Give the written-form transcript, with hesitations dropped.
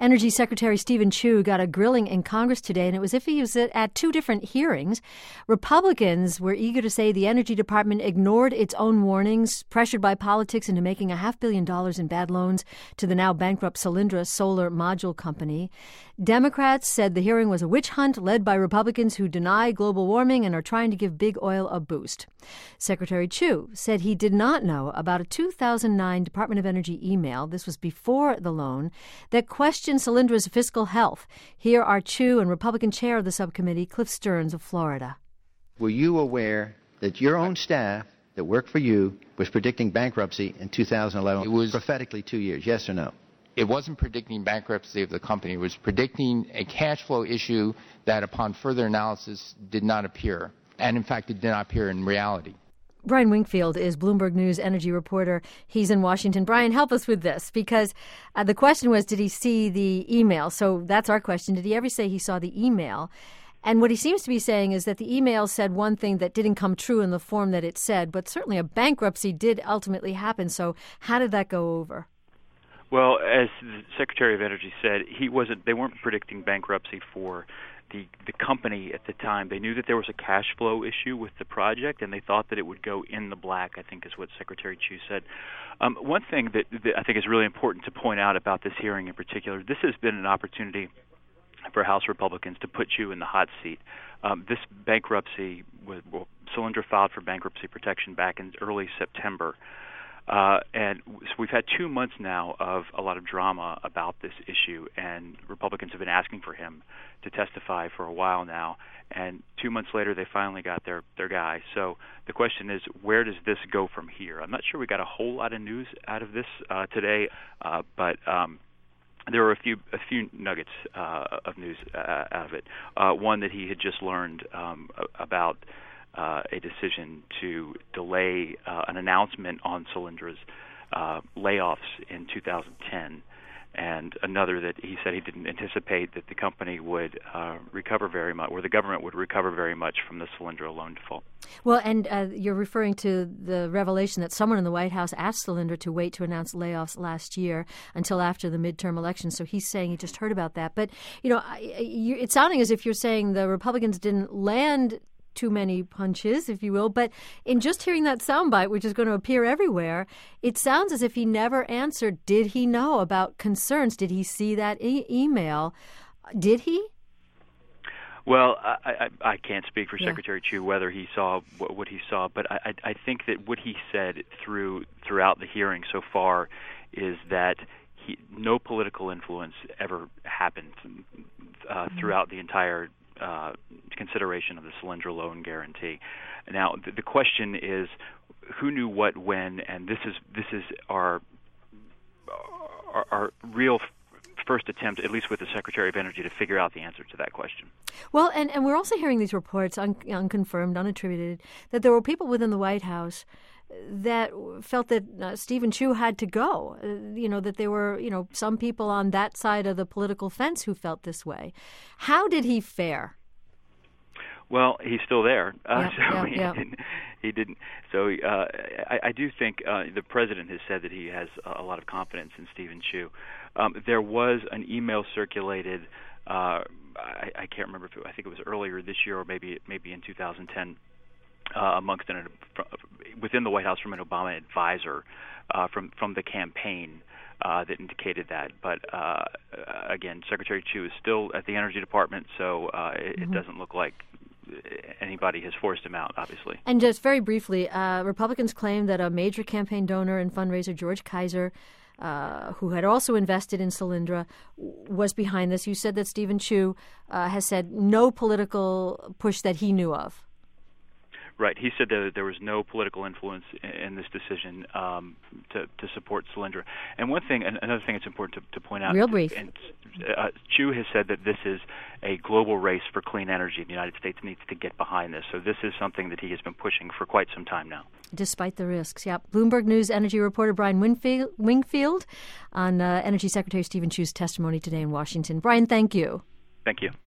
Energy Secretary Steven Chu got a grilling in Congress today, and it was as if he was at two different hearings. Republicans were eager to say the Energy Department ignored its own warnings, pressured by politics into making $500 million in bad loans to the now bankrupt Solyndra solar module company. Democrats said the hearing was a witch hunt led by Republicans who deny global warming and are trying to give big oil a boost. Secretary Chu said he did not know about a 2009 Department of Energy email, this was before the loan, that questioned Solyndra's fiscal health. Here are Chu and Republican chair of the subcommittee, Cliff Stearns of Florida. Were you aware that your own staff that worked for you was predicting bankruptcy in 2011? It was prophetically 2 years, yes or no? It wasn't predicting bankruptcy of the company. It was predicting a cash flow issue that, upon further analysis, did not appear. And, in fact, it did not appear in reality. Brian Wingfield is Bloomberg News energy reporter. He's in Washington. Brian, help us with this, because the question was, did he see the email? So that's our question. Did he ever say he saw the email? And what he seems to be saying is that the email said one thing that didn't come true in the form that it said, but certainly a bankruptcy did ultimately happen. So how did that go over? Well, as the Secretary of Energy said, they weren't predicting bankruptcy for the company at the time. They knew that there was a cash flow issue with the project, and they thought that it would go in the black, I think is what Secretary Chu said. One thing that I think is really important to point out about this hearing in particular, this has been an opportunity for House Republicans to put you in the hot seat. This bankruptcy, Solyndra filed for bankruptcy protection back in early September. And so we've had 2 months now of a lot of drama about this issue, and Republicans have been asking for him to testify for a while now. And 2 months later, they finally got their guy. So the question is, where does this go from here? I'm not sure we got a whole lot of news out of this today, but there were a few nuggets of news out of it. One that he had just learned about a decision to delay an announcement on Solyndra's layoffs in 2010, and another that he said he didn't anticipate that the company would recover very much, or the government would recover very much from the Solyndra loan default. Well, and you're referring to the revelation that someone in the White House asked Solyndra to wait to announce layoffs last year until after the midterm election. So he's saying he just heard about that. But, it's sounding as if you're saying the Republicans didn't land too many punches, if you will. But in just hearing that soundbite, which is going to appear everywhere, it sounds as if he never answered. Did he know about concerns? Did he see that email? Did he? Well, I can't speak for Secretary Chu whether he saw what he saw, but I think that what he said throughout the hearing so far is that no political influence ever happened throughout the entire consideration of the Solyndra loan guarantee. Now, the question is, who knew what when, and this is our real first attempt, at least with the Secretary of Energy, to figure out the answer to that question. Well, and we're also hearing these reports, unconfirmed, unattributed, that there were people within the White House that felt that Steven Chu had to go, that there were, some people on that side of the political fence who felt this way. How did he fare? Well, he's still there. He didn't. So I do think the president has said that he has a lot of confidence in Steven Chu. There was an email circulated, I can't remember I think it was earlier this year or maybe in 2010, within the White House from an Obama advisor from the campaign that indicated that. But again, Secretary Chu is still at the Energy Department, so it doesn't look like anybody has forced him out, obviously. And just very briefly, Republicans claim that a major campaign donor and fundraiser, George Kaiser, who had also invested in Solyndra, was behind this. You said that Steven Chu has said no political push that he knew of. Right. He said that there was no political influence in this decision to support Solyndra. And another thing that's important to point out. Real brief. Chu has said that this is a global race for clean energy. The United States needs to get behind this. So this is something that he has been pushing for quite some time now. Despite the risks, yeah. Bloomberg News energy reporter Brian Wingfield on Energy Secretary Steven Chu's testimony today in Washington. Brian, thank you. Thank you.